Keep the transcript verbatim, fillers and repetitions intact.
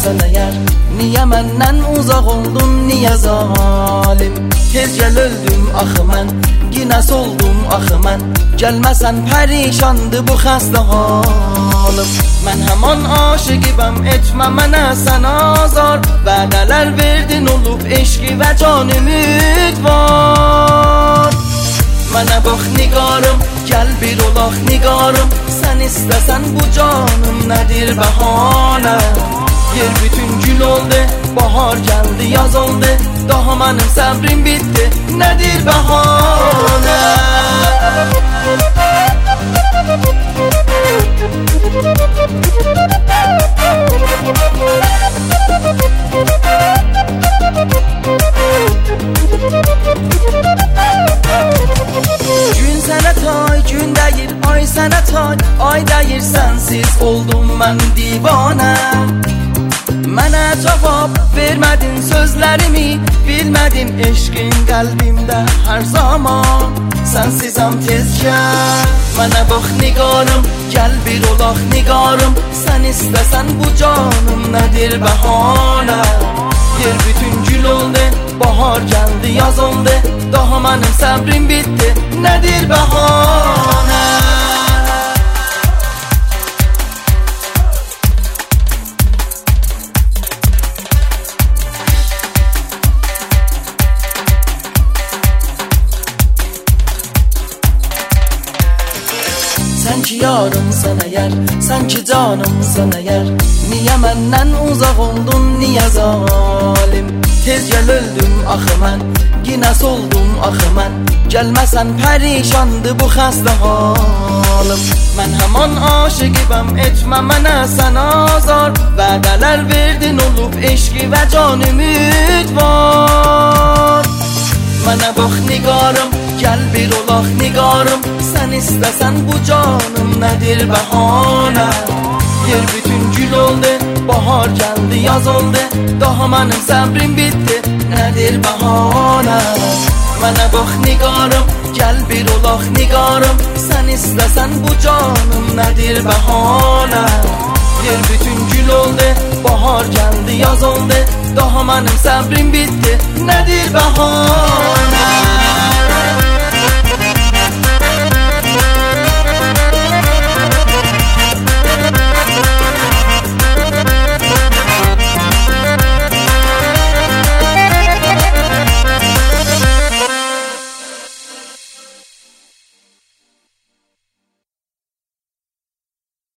olsan əgər, niyə məndən uzaq oldun, niyə zalim? Tez gəl öldüm axı mən, yenə soldum axı mən. Gəlməsən pərişandı bu xəstə halım. Mən həman aşıqibəm, etmə mənə sən azar. Vədələr verdin olub eşqi və can ümid var. Mənə bax nigarım, gəl bir olaq nigarım. Sən istəsən bu canım nədir bəhanə? Yer bütün gül oldu, bahar gəldi, yaz oldu. Daha mənim səbrim bitdi, nədir bəhanə? Gün sənə tay, gün deyir, ay sənə tay. Ay deyir, sənsiz oldum mən divanə. Mənə cavab vermədin sözlərimi, bilmədim eşqin qəlbimdə hər zaman. Sənsizəm tez gəl, mənə bax nigarım, gəl bir olaq nigarım. Sən istəsən bu canım nədir bəhanə? Yer bütün gül oldu, bahar gəldi, yaz oldu. Daha mənim səbrim bitdi, nədir bəhanə? Sən ki yarımsan əgər, sən ki canımsan əgər, niyə məndən uzaq oldun, niyə zalim? Tez gəl öldüm axı mən, yenə soldum axı mən. Gəlməsən pərişandı bu xəstə halım. Mən həman aşıqibəm, etmə mənə sən azar. Vədələr verdin olub eşqi və can ümid var. Mənə bax nigarım, gəl bir olaq nigarım. Sən istəsən bu canım nədir bəhanə? Yer bütün gül oldu, bahar gəldi, yaz oldu. Daha mənim səbrim bitdi, nədir bəhanə? Mənə bax nigarım, gəl bir olaq nigarım. Sən istəsən bu canım nədir bəhanə? Yer bütün gül oldu, bahar gəldi, yaz oldu. Daha mənim səbrim bitdi, nədir bəhanə?